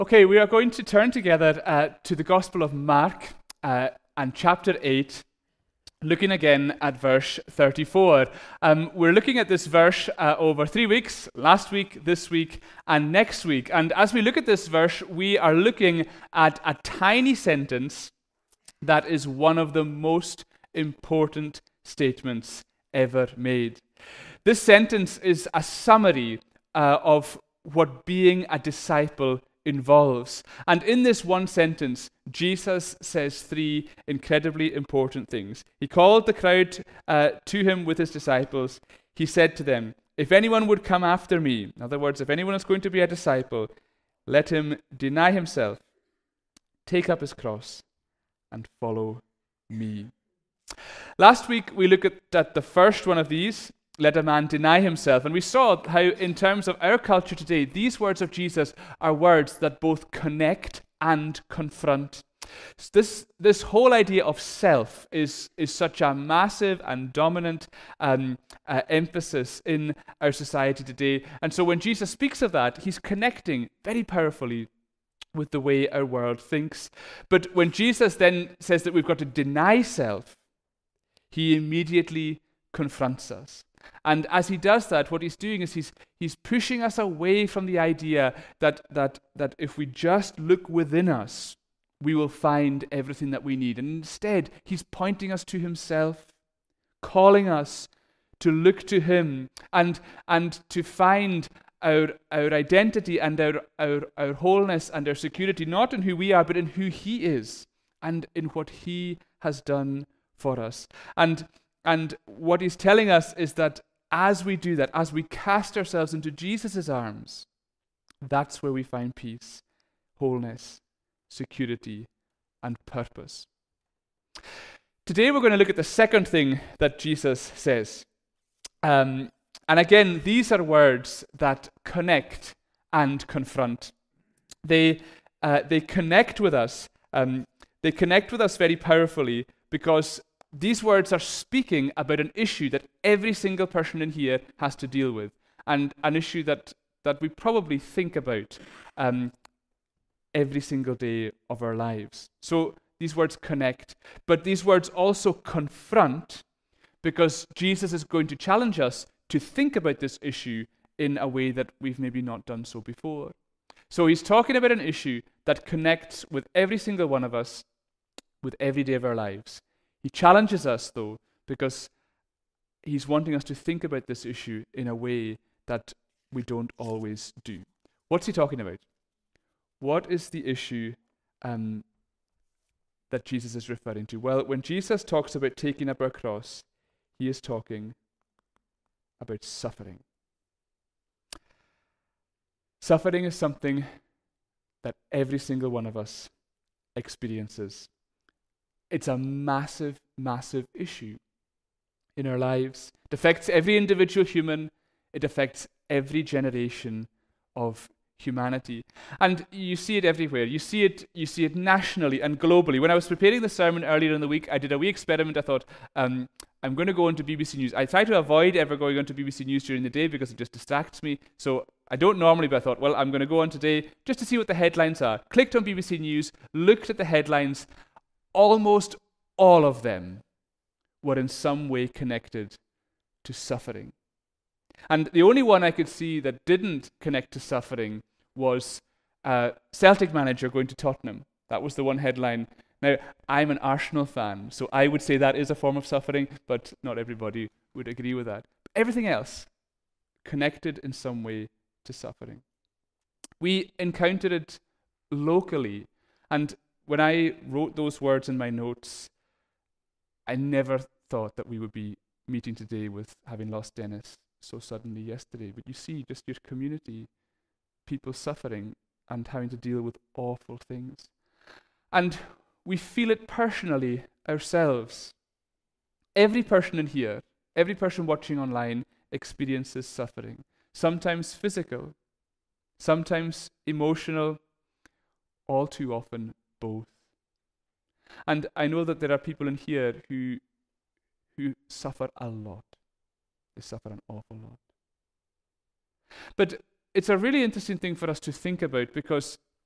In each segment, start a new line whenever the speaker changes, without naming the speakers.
Okay, we are going to turn together to the Gospel of Mark and chapter 8, looking again at verse 34. We're looking at this verse over 3 weeks, last week, this week, and next week. And as we look at this verse, we are looking at a tiny sentence that is one of the most important statements ever made. This sentence is a summary of what being a disciple involves. And in this one sentence, Jesus says 3 incredibly important things. He called the crowd to him with his disciples. He said to them, "If anyone would come after me," in other words, if anyone is going to be a disciple, "let him deny himself, take up his cross, and follow me." Last week, we looked at the first one of these, let a man deny himself. And we saw how, in terms of our culture today, these words of Jesus are words that both connect and confront. This whole idea of self is such a massive and dominant emphasis in our society today. And so when Jesus speaks of that, he's connecting very powerfully with the way our world thinks. But when Jesus then says that we've got to deny self, he immediately confronts us. And as he does that, what he's doing is he's pushing us away from the idea that if we just look within us, we will find everything that we need. And instead, he's pointing us to himself, calling us to look to him and to find our identity and our wholeness and our security, not in who we are, but in who he is and in what he has done for us. And what he's telling us is that as we do that, as we cast ourselves into Jesus' arms, that's where we find peace, wholeness, security, and purpose. Today we're going to look at the second thing that Jesus says. And again, these are words that connect and confront. They connect with us. They connect with us very powerfully because these words are speaking about an issue that every single person in here has to deal with, and an issue that we probably think about every single day of our lives. So these words connect, but these words also confront, because Jesus is going to challenge us to think about this issue in a way that we've maybe not done so before. So he's talking about an issue that connects with every single one of us, with every day of our lives. He challenges us, though, because he's wanting us to think about this issue in a way that we don't always do. What's he talking about? What is the issue that Jesus is referring to? Well, when Jesus talks about taking up our cross, he is talking about suffering. Suffering is something that every single one of us experiences. It's a massive, massive issue in our lives. It affects every individual human. It affects every generation of humanity. And you see it everywhere. You see it nationally and globally. When I was preparing the sermon earlier in the week, I did a wee experiment. I thought, I'm going to go into BBC News. I try to avoid ever going onto BBC News during the day because it just distracts me. So I don't normally, but I thought, well, I'm going to go on today just to see what the headlines are. Clicked on BBC News, looked at the headlines. Almost all of them were in some way connected to suffering. And the only one I could see that didn't connect to suffering was Celtic manager going to Tottenham. That was the one headline. Now, I'm an Arsenal fan, so I would say that is a form of suffering, but not everybody would agree with that. But everything else connected in some way to suffering. We encountered it locally, and when I wrote those words in my notes, I never thought that we would be meeting today with having lost Dennis so suddenly yesterday. But you see, just your community, people suffering and having to deal with awful things. And we feel it personally ourselves. Every person in here, every person watching online experiences suffering. Sometimes physical, sometimes emotional, all too often both. And I know that there are people in here who suffer a lot. They suffer an awful lot. But it's a really interesting thing for us to think about, because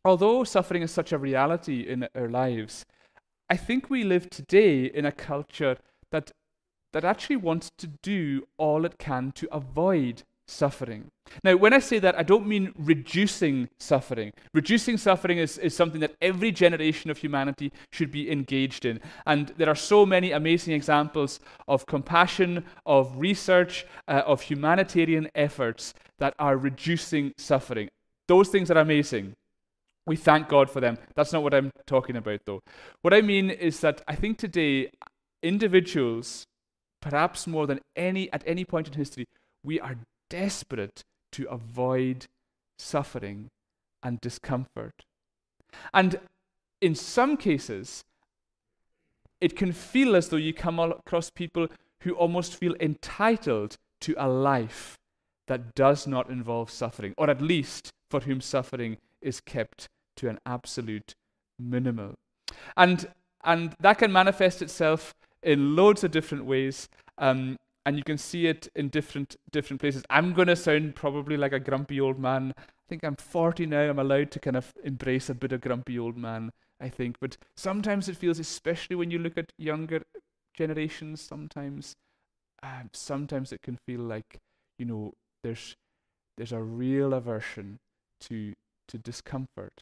although suffering is such a reality in our lives, I think we live today in a culture that actually wants to do all it can to avoid suffering. Now, when I say that, I don't mean reducing suffering. Reducing suffering is something that every generation of humanity should be engaged in. And there are so many amazing examples of compassion, of research, of humanitarian efforts that are reducing suffering. Those things are amazing. We thank God for them. That's not what I'm talking about, though. What I mean is that I think today, individuals, perhaps more than at any point in history, we are desperate to avoid suffering and discomfort. And in some cases, it can feel as though you come across people who almost feel entitled to a life that does not involve suffering, or at least for whom suffering is kept to an absolute minimal. And that can manifest itself in loads of different ways, and you can see it in different places. I'm going to sound probably like a grumpy old man. I think I'm 40 now. I'm allowed to kind of embrace a bit of grumpy old man, I think. But sometimes it feels, especially when you look at younger generations, sometimes it can feel like, there's a real aversion to discomfort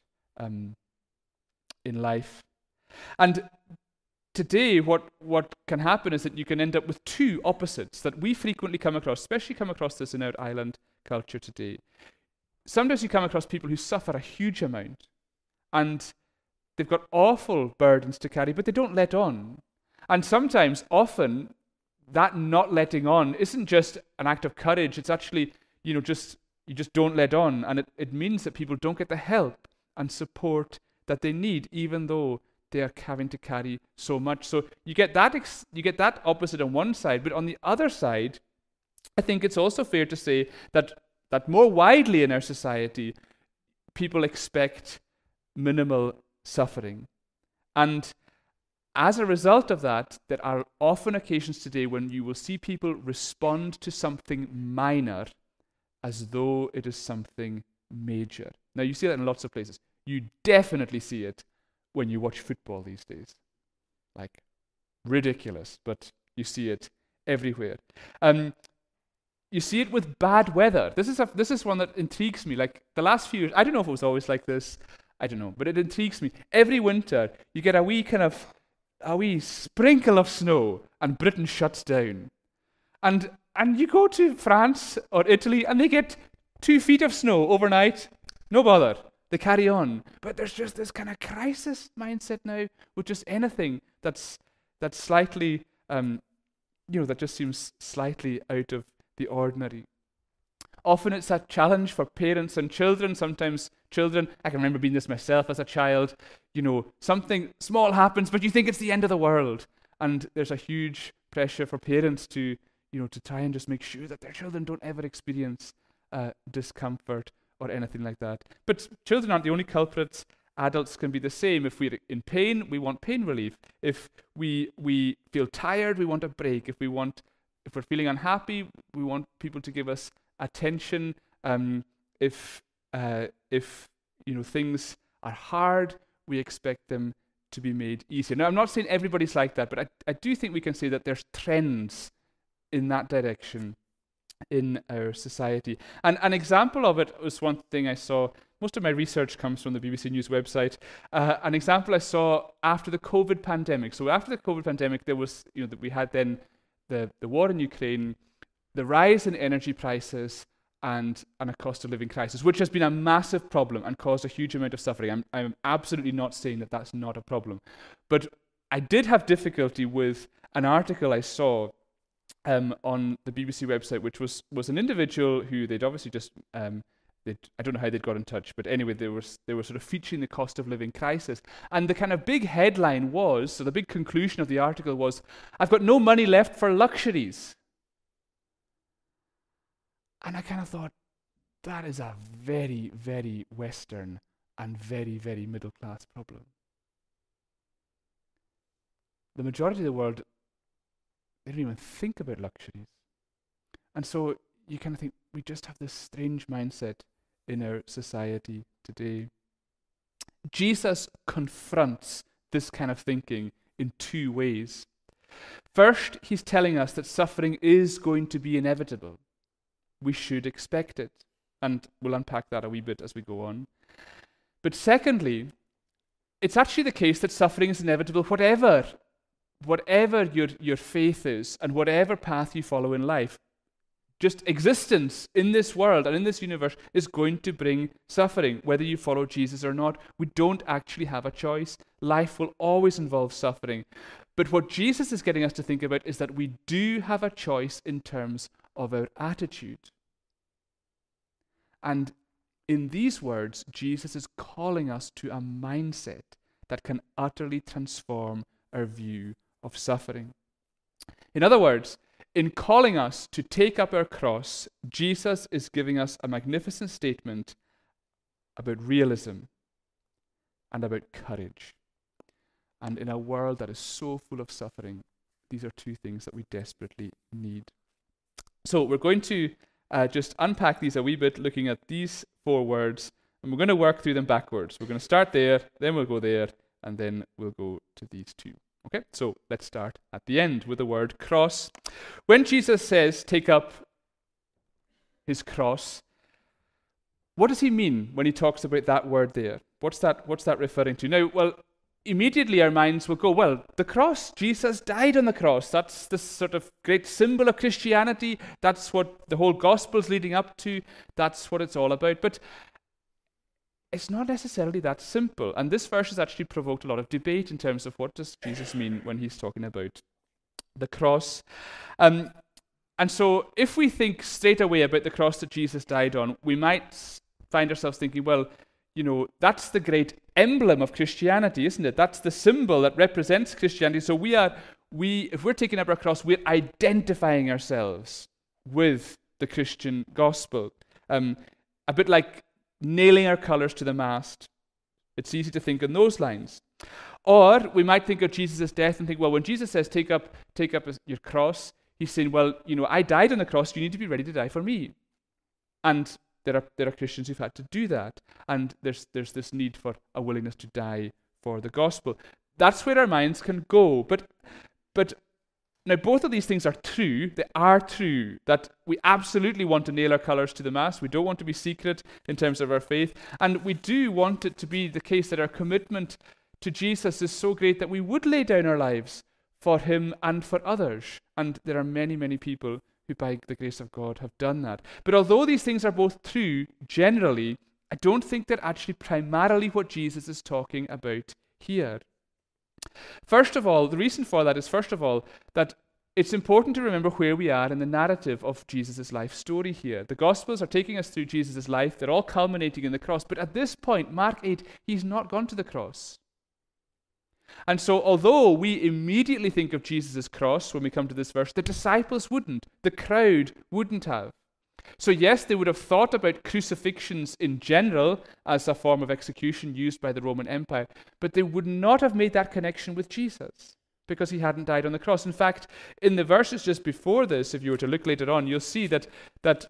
in life. And today, what can happen is that you can end up with two opposites that we frequently come across, especially come across this in our island culture today. Sometimes you come across people who suffer a huge amount, and they've got awful burdens to carry, but they don't let on. And sometimes, often, that not letting on isn't just an act of courage. It's actually, you just don't let on, and it means that people don't get the help and support that they need, even though they are having to carry so much. So you get that opposite on one side, but on the other side, I think it's also fair to say that more widely in our society, people expect minimal suffering. And as a result of that, there are often occasions today when you will see people respond to something minor as though it is something major. Now, you see that in lots of places. You definitely see it when you watch football these days. Like, ridiculous, but you see it everywhere. You see it with bad weather. This is one that intrigues me. Like, the last few years, I don't know if it was always like this, I don't know, but it intrigues me. Every winter, you get a wee sprinkle of snow, and Britain shuts down. And you go to France or Italy, and they get 2 feet of snow overnight. No bother. They carry on. But there's just this kind of crisis mindset now with just anything that's slightly, that just seems slightly out of the ordinary. Often it's a challenge for parents and children. Sometimes children, I can remember being this myself as a child, something small happens, but you think it's the end of the world. And there's a huge pressure for parents to try and just make sure that their children don't ever experience discomfort or anything like that. But children aren't the only culprits. Adults can be the same. If we're in pain, we want pain relief. If we feel tired, we want a break. If we're feeling unhappy, we want people to give us attention. If things are hard, we expect them to be made easier. Now, I'm not saying everybody's like that, but I do think we can say that there's trends in that direction in our society. And an example of it was one thing I saw. Most of my research comes from the BBC News website. An example I saw after the COVID pandemic. So after the COVID pandemic, there was, we had then the war in Ukraine, the rise in energy prices, and a cost of living crisis, which has been a massive problem and caused a huge amount of suffering. I'm absolutely not saying that that's not a problem. But I did have difficulty with an article I saw on the BBC website, which was an individual who they'd obviously just, I don't know how they'd got in touch, but anyway, they were sort of featuring the cost of living crisis. And the kind of big headline was, so the big conclusion of the article was, "I've got no money left for luxuries." And I kind of thought, that is a very, very Western and very, very middle-class problem. The majority of the world, they don't even think about luxuries. And so you kind of think, we just have this strange mindset in our society today. Jesus confronts this kind of thinking in two ways. First, he's telling us that suffering is going to be inevitable. We should expect it. And we'll unpack that a wee bit as we go on. But secondly, it's actually the case that suffering is inevitable whatever your faith is and whatever path you follow in life. Just existence in this world and in this universe is going to bring suffering, whether you follow Jesus or not. We don't actually have a choice. Life will always involve suffering. But what Jesus is getting us to think about is that we do have a choice in terms of our attitude. And in these words, Jesus is calling us to a mindset that can utterly transform our view of suffering. In other words, in calling us to take up our cross, Jesus is giving us a magnificent statement about realism and about courage. And in a world that is so full of suffering, these are two things that we desperately need. So we're going to just unpack these a wee bit, looking at these 4 words, and we're going to work through them backwards. We're going to start there, then we'll go there, and then we'll go to these 2. Okay, so let's start at the end with the word cross. When Jesus says, take up his cross, what does he mean when he talks about that word there? What's that referring to? Now, well, immediately our minds will go, well, the cross, Jesus died on the cross. That's the sort of great symbol of Christianity. That's what the whole gospel's leading up to. That's what it's all about. But it's not necessarily that simple. And this verse has actually provoked a lot of debate in terms of what does Jesus mean when he's talking about the cross. And so if we think straight away about the cross that Jesus died on, we might find ourselves thinking, well, you know, that's the great emblem of Christianity, isn't it? That's the symbol that represents Christianity. So if we're taking up our cross, we're identifying ourselves with the Christian gospel. A bit like nailing our colours to the mast. It's easy to think in those lines. Or we might think of Jesus' death and think, well, when Jesus says take up your cross, he's saying, well, you know, I died on the cross, you need to be ready to die for me. And there are Christians who've had to do that. And there's this need for a willingness to die for the gospel. That's where our minds can go. But now both of these things are true. They are true that we absolutely want to nail our colours to the mast. We don't want to be secret in terms of our faith. And we do want it to be the case that our commitment to Jesus is so great that we would lay down our lives for him and for others. And there are many, many people who by the grace of God have done that. But although these things are both true, generally, I don't think they're actually primarily what Jesus is talking about here. First of all, the reason for that is, that it's important to remember where we are in the narrative of Jesus' life story here. The Gospels are taking us through Jesus' life. They're all culminating in the cross. But at this point, Mark 8, he's not gone to the cross. And so although we immediately think of Jesus' cross when we come to this verse, the disciples wouldn't. The crowd wouldn't have. So yes, they would have thought about crucifixions in general as a form of execution used by the Roman Empire, but they would not have made that connection with Jesus because he hadn't died on the cross. In fact, in the verses just before this, if you were to look later on, you'll see that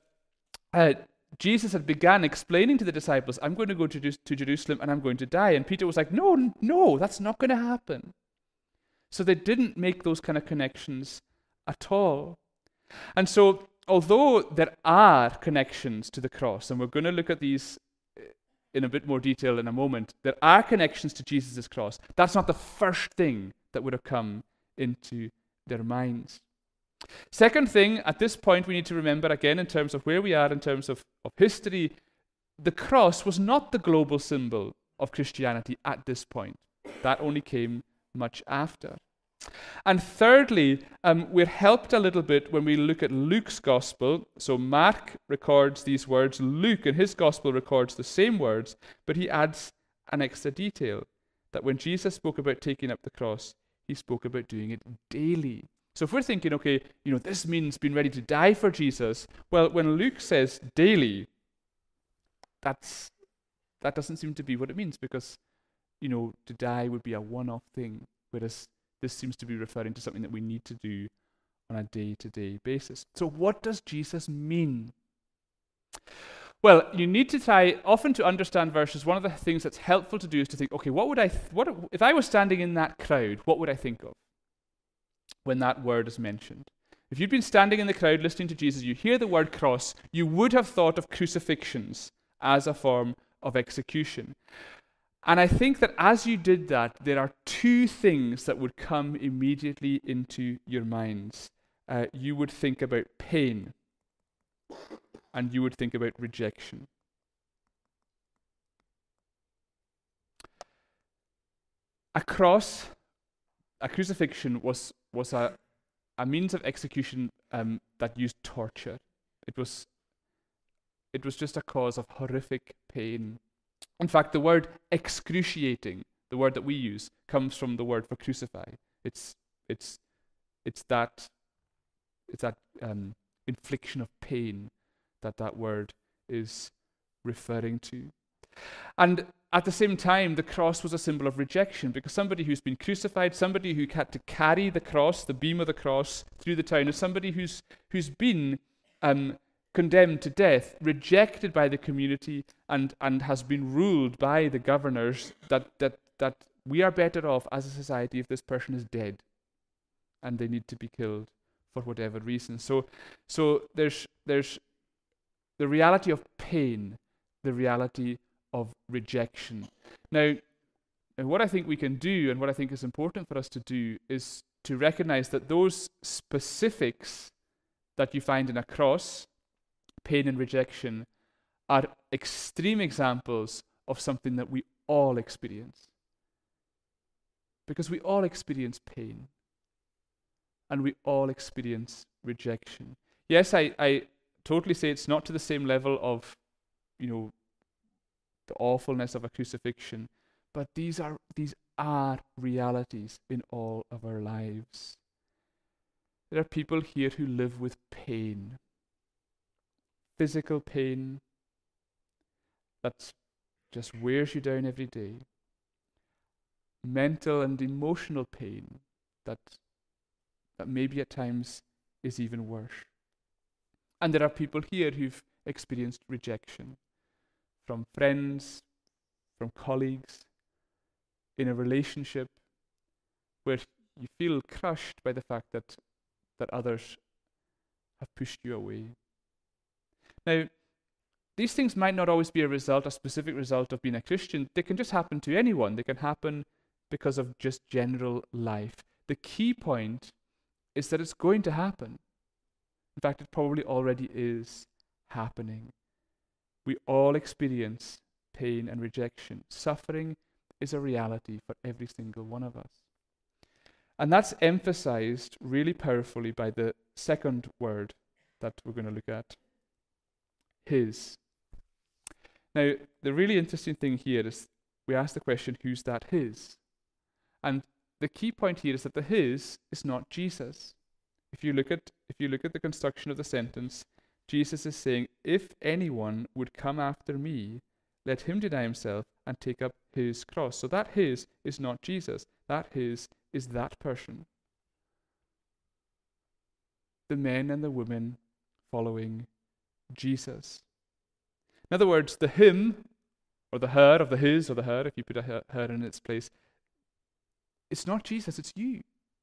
Jesus had begun explaining to the disciples, I'm going to go to Jerusalem and I'm going to die. And Peter was like, no, that's not going to happen. So they didn't make those kind of connections at all. And so although there are connections to the cross, and we're going to look at these in a bit more detail in a moment, there are connections to Jesus' cross. That's not the first thing that would have come into their minds. Second thing, at this point, we need to remember again in terms of where we are in terms of history, the cross was not the global symbol of Christianity at this point. That only came much after. And thirdly, we're helped a little bit when we look at Luke's gospel. So Mark records these words. Luke in his gospel records the same words, but he adds an extra detail that when Jesus spoke about taking up the cross, he spoke about doing it daily. So if we're thinking, okay, you know, this means being ready to die for Jesus, well, when Luke says daily, that doesn't seem to be what it means because, you know, to die would be a one-off thing, whereas this seems to be referring to something that we need to do on a day-to-day basis. So what does Jesus mean? Well, you need to try, often to understand verses, one of the things that's helpful to do is to think, okay, if I was standing in that crowd, what would I think of when that word is mentioned? If you'd been standing in the crowd listening to Jesus, you hear the word cross, you would have thought of crucifixions as a form of execution. And I think that as you did that, there are two things that would come immediately into your minds. You would think about pain, and you would think about rejection. A cross, a crucifixion was a means of execution that used torture. It was just a cause of horrific pain. In fact, the word excruciating, the word that we use, comes from the word for crucify. It's that infliction of pain that word is referring to. And at the same time, the cross was a symbol of rejection, because somebody who's been crucified, somebody who had to carry the cross, the beam of the cross, through the town, is somebody who's been condemned to death, rejected by the community, and has been ruled by the governors that we are better off as a society if this person is dead, and they need to be killed for whatever reason. So there's the reality of pain, the reality of rejection. Now, what I think we can do, and what I think is important for us to do, is to recognize that those specifics that you find in a cross, pain and rejection, are extreme examples of something that we all experience. Because we all experience pain, and we all experience rejection. Yes, I totally say it's not to the same level of, the awfulness of a crucifixion, but these are realities in all of our lives. There are people here who live with pain, physical pain that just wears you down every day, mental and emotional pain that maybe at times is even worse. And there are people here who've experienced rejection from friends, from colleagues, in a relationship where you feel crushed by the fact that others have pushed you away. Now, these things might not always be a specific result of being a Christian. They can just happen to anyone. They can happen because of just general life. The key point is that it's going to happen. In fact, it probably already is happening. We all experience pain and rejection. Suffering is a reality for every single one of us. And that's emphasized really powerfully by the second word that we're going to look at, his. Now, the really interesting thing here is we ask the question, who's that his? And the key point here is that the his is not Jesus. If you look at the construction of the sentence, Jesus is saying, if anyone would come after me, let him deny himself and take up his cross. So that his is not Jesus. That his is that person. The men and the women following Jesus. In other words, the him, or the her of the his, or the her, if you put a her in its place, it's not Jesus, it's you.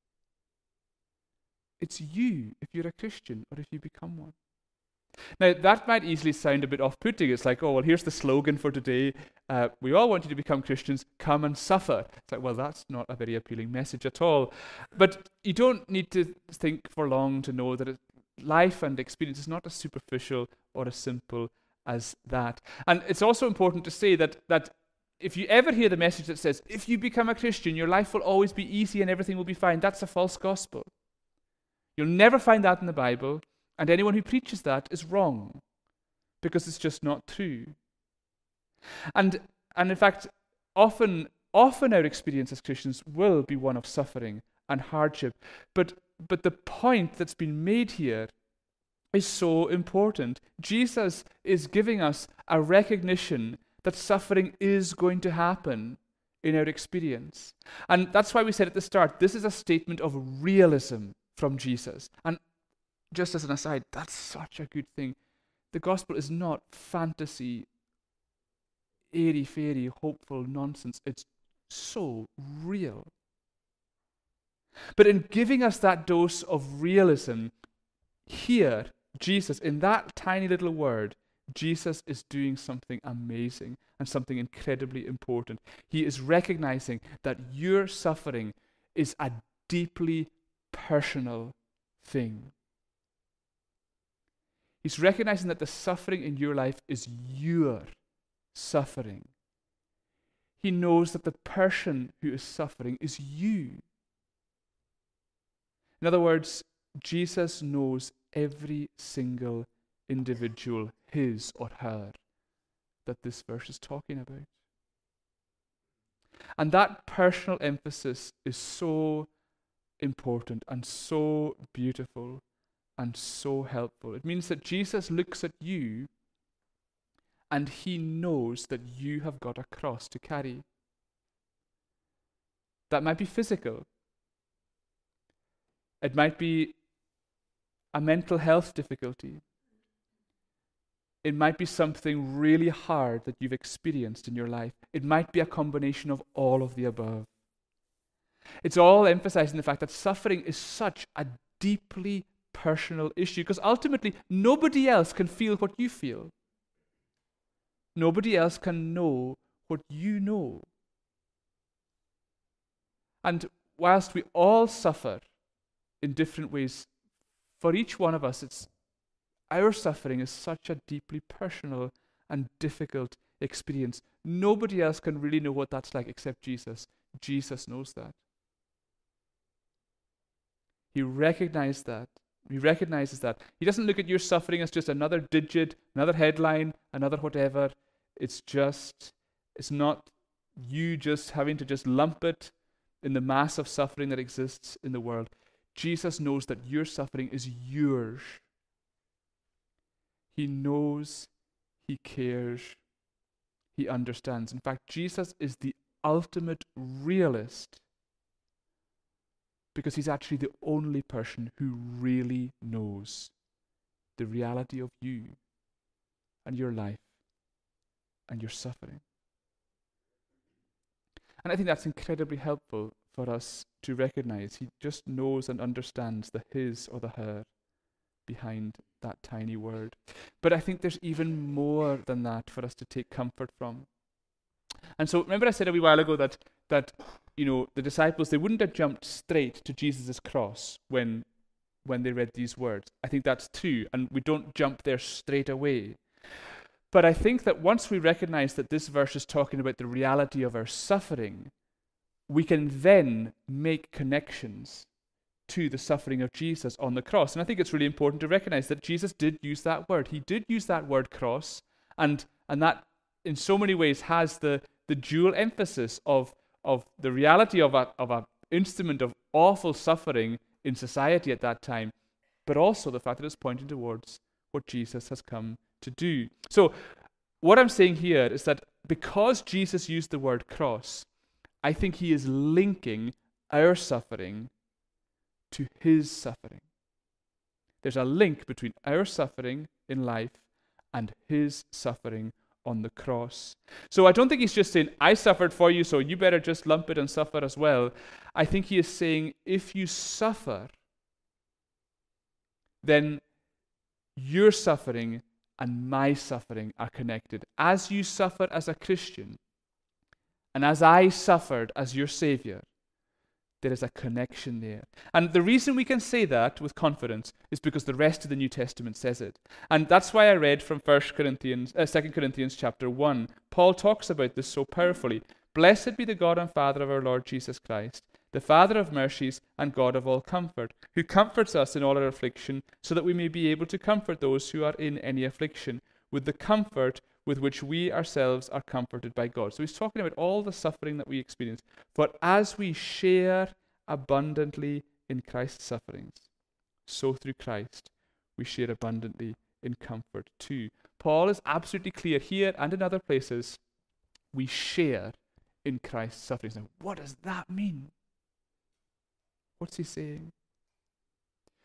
It's you if you're a Christian or if you become one. Now, that might easily sound a bit off-putting. It's like, oh, well, here's the slogan for today. We all want you to become Christians. Come and suffer. It's like, well, that's not a very appealing message at all. But you don't need to think for long to know that life and experience is not as superficial or as simple as that. And it's also important to say that if you ever hear the message that says, if you become a Christian, your life will always be easy and everything will be fine, that's a false gospel. You'll never find that in the Bible. And anyone who preaches that is wrong, because it's just not true. And in fact, often our experience as Christians will be one of suffering and hardship. But the point that's been made here is so important. Jesus is giving us a recognition that suffering is going to happen in our experience. And that's why we said at the start, this is a statement of realism from Jesus. And just as an aside, that's such a good thing. The gospel is not fantasy, airy-fairy, hopeful nonsense. It's so real. But in giving us that dose of realism, here, Jesus, in that tiny little word, Jesus is doing something amazing and something incredibly important. He is recognizing that your suffering is a deeply personal thing. He's recognizing that the suffering in your life is your suffering. He knows that the person who is suffering is you. In other words, Jesus knows every single individual, his or her, that this verse is talking about. And that personal emphasis is so important and so beautiful and so helpful. It means that Jesus looks at you and he knows that you have got a cross to carry. That might be physical. It might be a mental health difficulty. It might be something really hard that you've experienced in your life. It might be a combination of all of the above. It's all emphasizing the fact that suffering is such a deeply personal issue, because ultimately nobody else can feel what you feel. Nobody else can know what you know. And whilst we all suffer in different ways, for each one of us, our suffering is such a deeply personal and difficult experience. Nobody else can really know what that's like except Jesus. Jesus knows that. He recognizes that. He recognizes that. He doesn't look at your suffering as just another digit, another headline, another whatever. It's not you just having to just lump it in the mass of suffering that exists in the world. Jesus knows that your suffering is yours. He knows, he cares, he understands. In fact, Jesus is the ultimate realist because he's actually the only person who really knows the reality of you and your life and your suffering. And I think that's incredibly helpful for us to recognize. He just knows and understands the his or the her behind that tiny word. But I think there's even more than that for us to take comfort from. And so remember I said a wee while ago that the disciples, they wouldn't have jumped straight to Jesus' cross when they read these words. I think that's true, and we don't jump there straight away. But I think that once we recognize that this verse is talking about the reality of our suffering, we can then make connections to the suffering of Jesus on the cross. And I think it's really important to recognize that Jesus did use that word. He did use that word cross, and that in so many ways has the dual emphasis of the reality of an instrument of awful suffering in society at that time, but also the fact that it's pointing towards what Jesus has come to do. So what I'm saying here is that because Jesus used the word cross, I think he is linking our suffering to his suffering. There's a link between our suffering in life and his suffering on the cross. So I don't think he's just saying, I suffered for you, so you better just lump it and suffer as well. I think he is saying, if you suffer, then your suffering and my suffering are connected. As you suffer as a Christian, and as I suffered as your Savior, there is a connection there. And the reason we can say that with confidence is because the rest of the New Testament says it. And that's why I read from 2 Corinthians chapter 1. Paul talks about this so powerfully. Blessed be the God and Father of our Lord Jesus Christ, the Father of mercies and God of all comfort, who comforts us in all our affliction, so that we may be able to comfort those who are in any affliction, with the comfort with which we ourselves are comforted by God. So he's talking about all the suffering that we experience. For as we share abundantly in Christ's sufferings, so through Christ we share abundantly in comfort too. Paul is absolutely clear here and in other places. We share in Christ's sufferings. Now, what does that mean? What's he saying?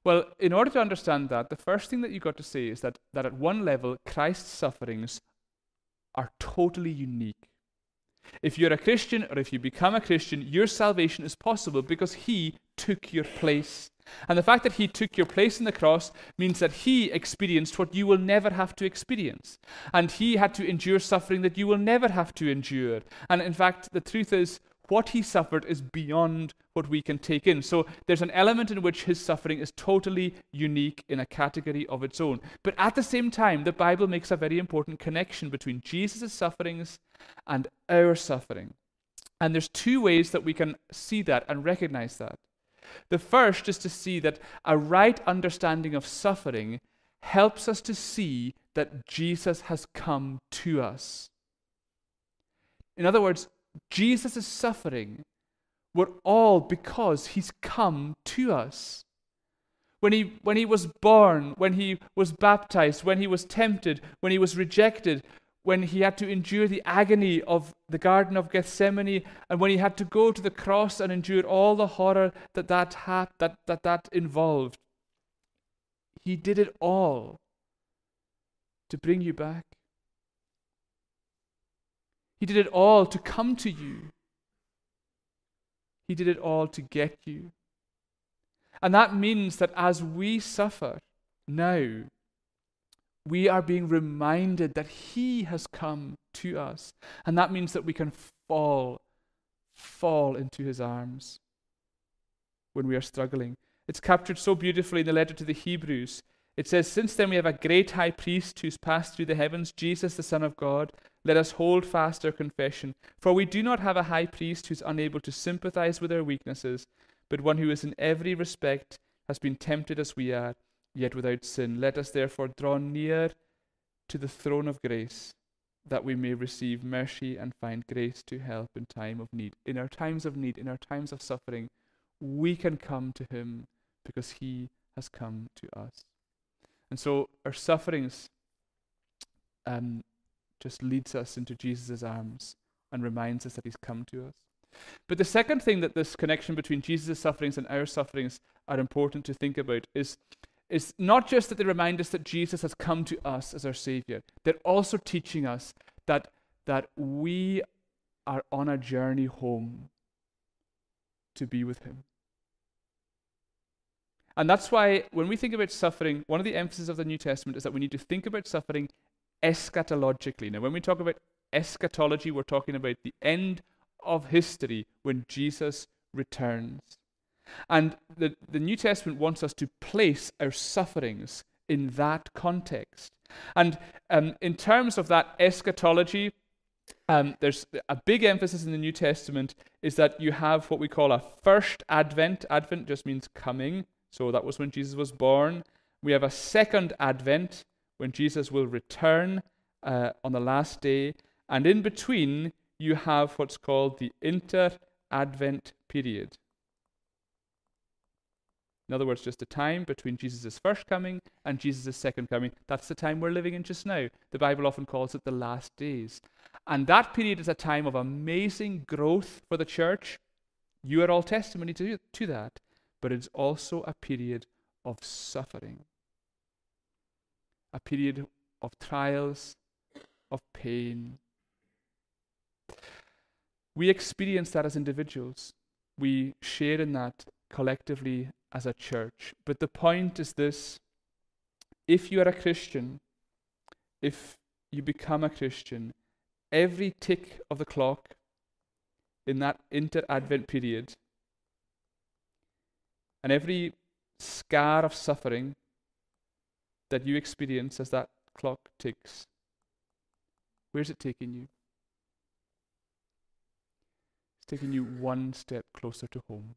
Well, in order to understand that, the first thing that you've got to say is that at one level, Christ's sufferings are totally unique. If you're a Christian or if you become a Christian, your salvation is possible because he took your place. And the fact that he took your place in the cross means that he experienced what you will never have to experience. And he had to endure suffering that you will never have to endure. And in fact, the truth is, what he suffered is beyond what we can take in. So there's an element in which his suffering is totally unique in a category of its own. But at the same time, the Bible makes a very important connection between Jesus' sufferings and our suffering. And there's two ways that we can see that and recognize that. The first is to see that a right understanding of suffering helps us to see that Jesus has come to us. In other words, Jesus' suffering were all because he's come to us. When he was born, when he was baptized, when he was tempted, when he was rejected, when he had to endure the agony of the Garden of Gethsemane, and when he had to go to the cross and endure all the horror that involved. He did it all to bring you back. He did it all to come to you. He did it all to get you. And that means that as we suffer now, we are being reminded that he has come to us. And that means that we can fall into his arms when we are struggling. It's captured so beautifully in the letter to the Hebrews. It says, "Since then we have a great high priest who's passed through the heavens, Jesus the Son of God. Let us hold fast our confession. For we do not have a high priest who's unable to sympathize with our weaknesses, but one who is in every respect has been tempted as we are, yet without sin. Let us therefore draw near to the throne of grace, that we may receive mercy and find grace to help in time of need." In our times of need, in our times of suffering, we can come to him because he has come to us. And so our sufferings just leads us into Jesus' arms and reminds us that he's come to us. But the second thing that this connection between Jesus' sufferings and our sufferings are important to think about is not just that they remind us that Jesus has come to us as our Savior. They're also teaching us that we are on a journey home to be with him. And that's why when we think about suffering, one of the emphases of the New Testament is that we need to think about suffering eschatologically. Now, when we talk about eschatology, we're talking about the end of history when Jesus returns. And the New Testament wants us to place our sufferings in that context. And in terms of that eschatology, there's a big emphasis in the New Testament is that you have what we call a first advent. Advent just means coming. So that was when Jesus was born. We have a second advent when Jesus will return on the last day. And in between, you have what's called the inter-advent period. In other words, just the time between Jesus' first coming and Jesus' second coming. That's the time we're living in just now. The Bible often calls it the last days. And that period is a time of amazing growth for the church. You are all testimony to that. But it's also a period of suffering. A period of trials, of pain. We experience that as individuals. We share in that collectively as a church. But the point is this: if you are a Christian, if you become a Christian, every tick of the clock in that inter-advent period and every scar of suffering that you experience as that clock ticks, where's it taking you? It's taking you one step closer to home.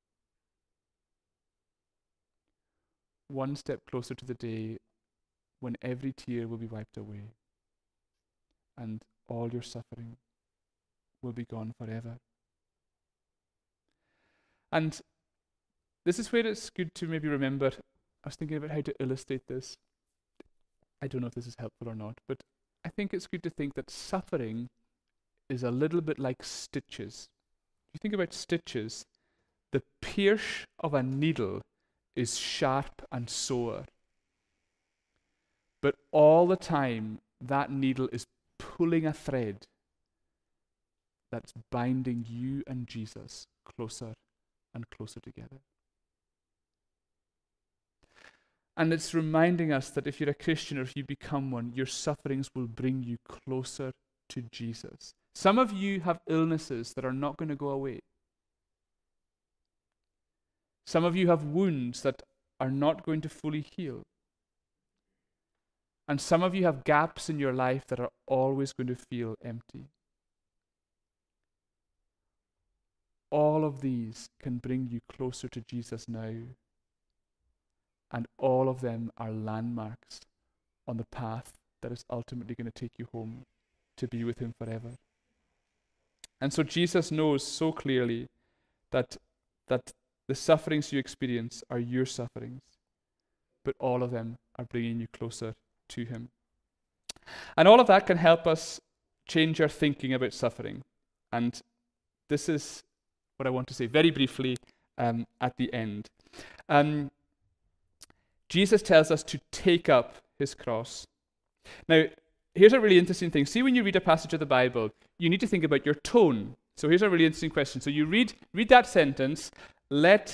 One step closer to the day when every tear will be wiped away and all your suffering will be gone forever. And this is where it's good to maybe remember, I was thinking about how to illustrate this. I don't know if this is helpful or not, but I think it's good to think that suffering is a little bit like stitches. If you think about stitches, the pierce of a needle is sharp and sore. But all the time, that needle is pulling a thread that's binding you and Jesus closer and closer together. And it's reminding us that if you're a Christian or if you become one, your sufferings will bring you closer to Jesus. Some of you have illnesses that are not going to go away. Some of you have wounds that are not going to fully heal. And some of you have gaps in your life that are always going to feel empty. All of these can bring you closer to Jesus now. And all of them are landmarks on the path that is ultimately going to take you home to be with him forever. And so Jesus knows so clearly that the sufferings you experience are your sufferings, but all of them are bringing you closer to him. And all of that can help us change our thinking about suffering. And this is what I want to say very briefly at the end. Jesus tells us to take up his cross. Now, here's a really interesting thing. See, when you read a passage of the Bible, you need to think about your tone. So here's a really interesting question. So you read that sentence, let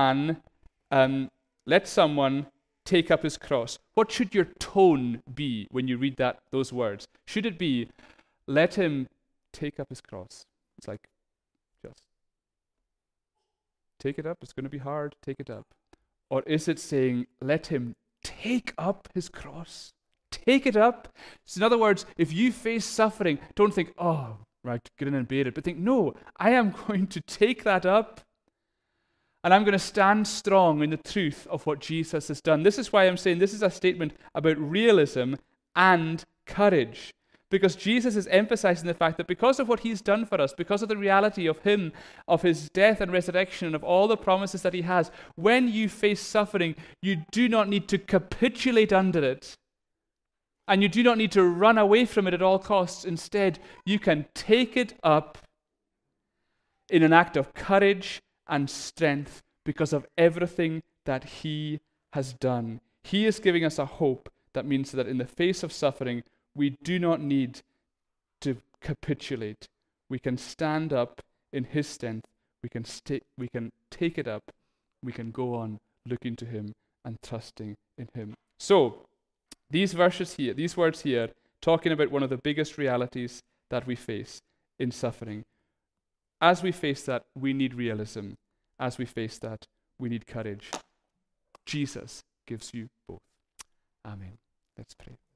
someone take up his cross. What should your tone be when you read those words? Should it be, let him take up his cross? It's like, just take it up. It's going to be hard. Take it up. Or is it saying, let him take up his cross? Take it up. So in other words, if you face suffering, don't think, oh, right, get in and bear it. But think, no, I am going to take that up. And I'm going to stand strong in the truth of what Jesus has done. This is why I'm saying this is a statement about realism and courage. Because Jesus is emphasizing the fact that because of what he's done for us, because of the reality of him, of his death and resurrection, and of all the promises that he has, when you face suffering, you do not need to capitulate under it. And you do not need to run away from it at all costs. Instead, you can take it up in an act of courage and strength because of everything that he has done. He is giving us a hope that means that in the face of suffering, we do not need to capitulate. We can stand up in his strength. We can take it up. We can go on looking to him and trusting in him. So, these words here, talking about one of the biggest realities that we face in suffering. As we face that, we need realism. As we face that, we need courage. Jesus gives you both. Amen. Let's pray.